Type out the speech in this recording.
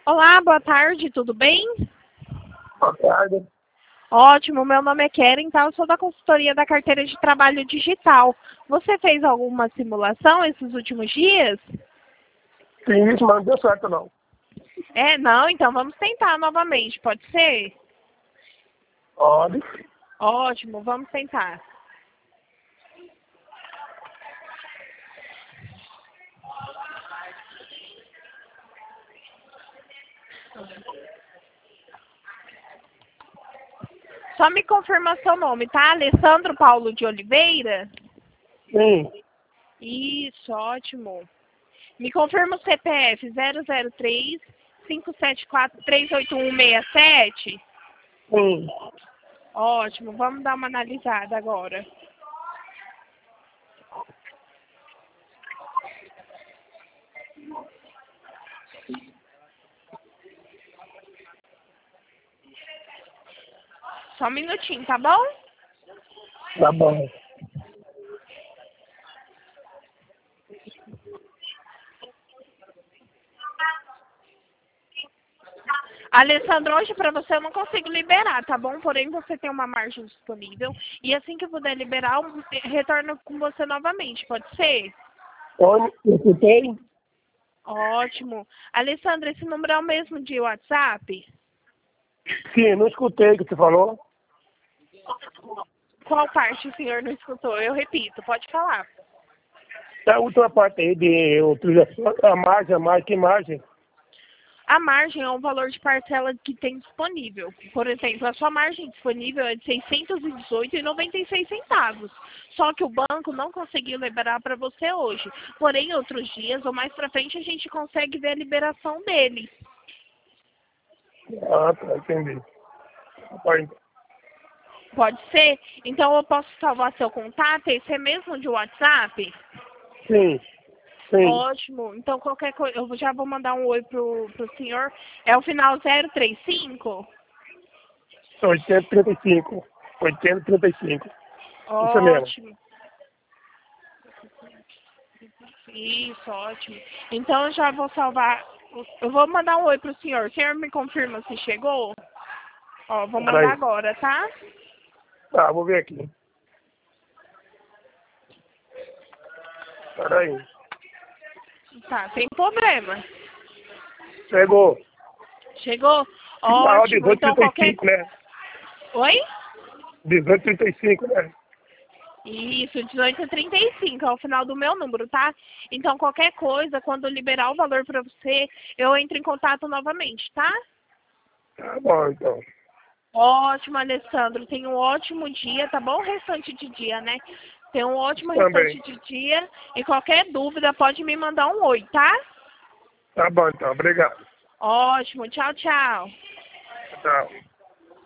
Olá, boa tarde, tudo bem? Boa tarde. Ótimo, meu nome é Keren, tá? Eu sou da consultoria da carteira de trabalho digital. Você fez alguma simulação esses últimos dias? Sim, isso, mas não deu certo, não. Não, então vamos tentar novamente, pode ser? Pode. Ótimo, vamos tentar. Só me confirma seu nome, tá? Alessandro Paulo de Oliveira? Sim, Isso, ótimo. Me confirma o CPF 003 574 38167? sim. Ótimo, vamos dar uma analisada agora. Só um minutinho, tá bom? Tá bom. Alessandro, hoje para você eu não consigo liberar, tá bom? Porém, você tem uma margem disponível. E assim que eu puder liberar, eu retorno com você novamente, pode ser? Oi, eu escutei? Ótimo. Alessandro, esse número é o mesmo de WhatsApp? Sim, não escutei o que você falou. Qual parte o senhor não escutou? Eu repito, pode falar. A última parte aí de utilização, a margem, que margem? A margem é o valor de parcela que tem disponível. Por exemplo, a sua margem disponível é de R$ 618,96. Só que o banco não conseguiu liberar para você hoje. Porém, outros dias ou mais para frente a gente consegue ver a liberação dele. Ah, tá, entendi. Pode. Pode ser? Então eu posso salvar seu contato? Esse é mesmo de WhatsApp? Sim, sim. Ótimo. Então qualquer coisa, eu já vou mandar um oi pro senhor. É o final 035? 835. 835. Isso mesmo. Ótimo. Isso, ótimo. Então eu já vou salvar. Eu vou mandar um oi pro senhor. O senhor me confirma se chegou? Ó, vou mandar Peraí. agora, tá? Tá, vou ver aqui. Peraí. Tá, sem problema. Chegou. Chegou? Final Ótimo. Então qualquer. 1835, né? Oi? 1835, né? Isso, 18h35 é o final do meu número, tá? Então qualquer coisa, quando liberar o valor pra você, eu entro em contato novamente, tá? Tá bom, então. Ótimo, Alessandro. Tenha um ótimo dia, tá bom? Restante de dia, né? Tenha um ótimo restante Também. de dia. E qualquer dúvida, pode me mandar um oi, tá? Tá bom, então. Obrigado. Ótimo. Tchau, tchau. Tchau.